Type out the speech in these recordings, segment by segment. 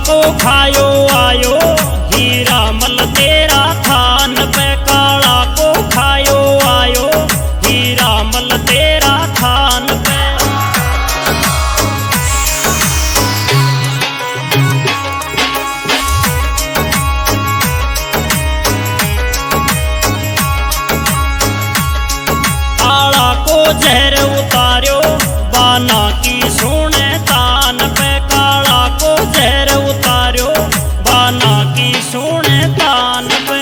को खायो आयो हीरा मल तेरा थान पे। काला को खायो आयो हीरा मल तेरा थान पे। काला को जहर उतार्यो बाना की सोने तान पे। काला को जहर उतार्यो बाना की सोने तान पे।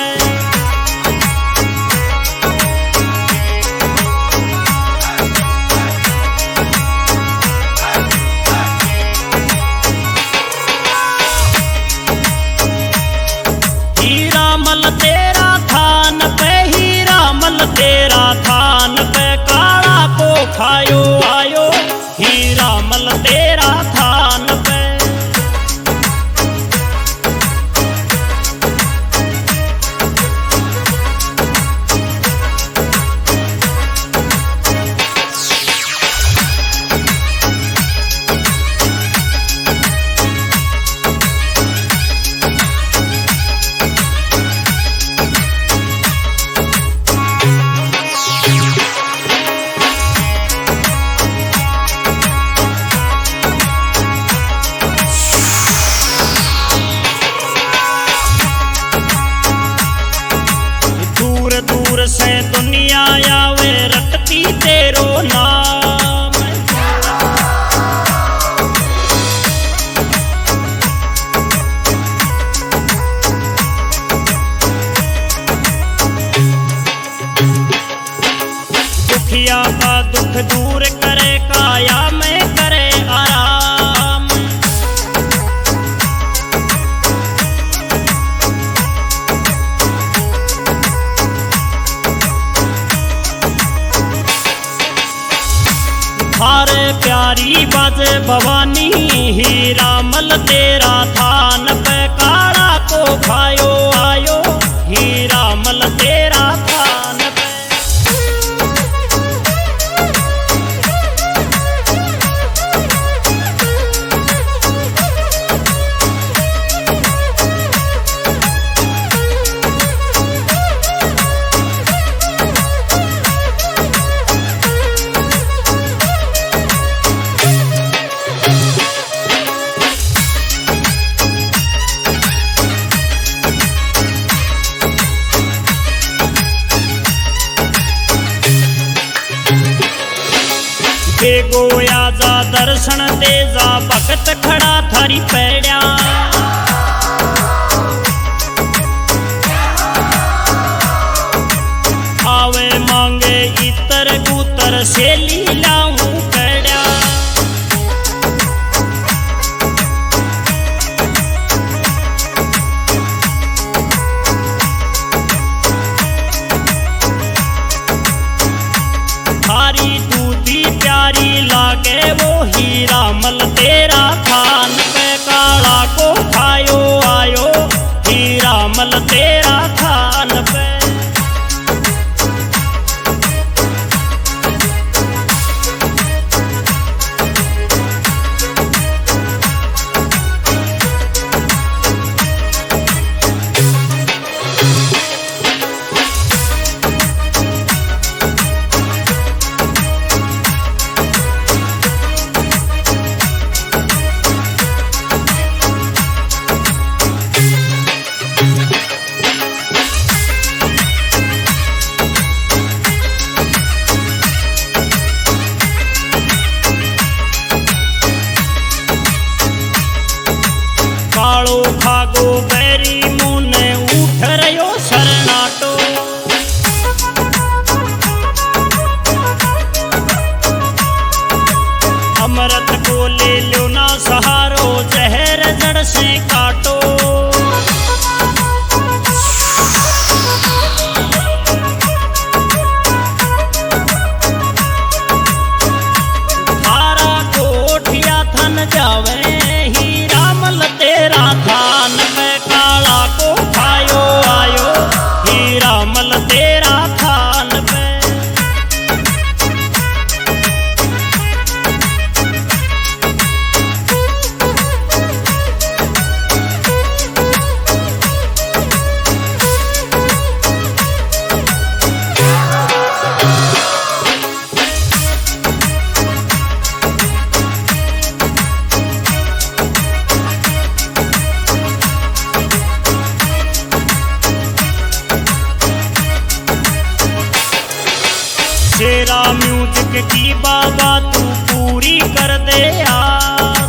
हीरा मल तेरा थान पे हीरा मल तेरा थान पे। काला को खायो आयो हीरा मल तेरा थान पे। दूर से दुनिया आवे रटती तेरो नाम। दुखिया का दुख दूर करे काया में करे आराम। थारे प्यारी बाजे भवानी हीरा मल तेरा थान पे। काला को खायो आयो हीरा मल तेरा थान पे। गोया जा दर्शन दे जा भगत खड़ा थारी पैड्या। आवे मांगे इतर कूतर से लीलाऊं पैड्या। थारी दूधी प्यारी लागे वो हीरा मल तेरा थान पे। काला को खायो आयो हीरा मल तेरा थान पे। कालो खागो बैरी मुने उठ रयो सरनाटो। अमृत को ले लो ना सहारो जहर जड़ से काटो। थारा कोठिया थन जावे हीरा मल तेरा थान पे। काला को खायो आयो हीरा मल तेरा थान पे। पूज की बाबा तू पूरी कर दे आस।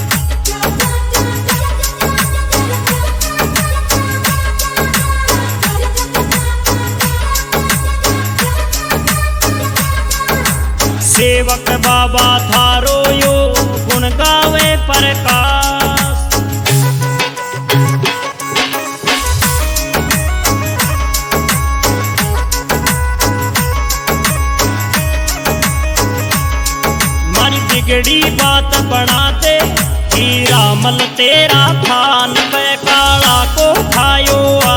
सेवक बाबा थारो यो गुण गावे प्रकाश। मारी बिगड़ी बात बनाते हीरा मल तेरा थान पे काला को खायो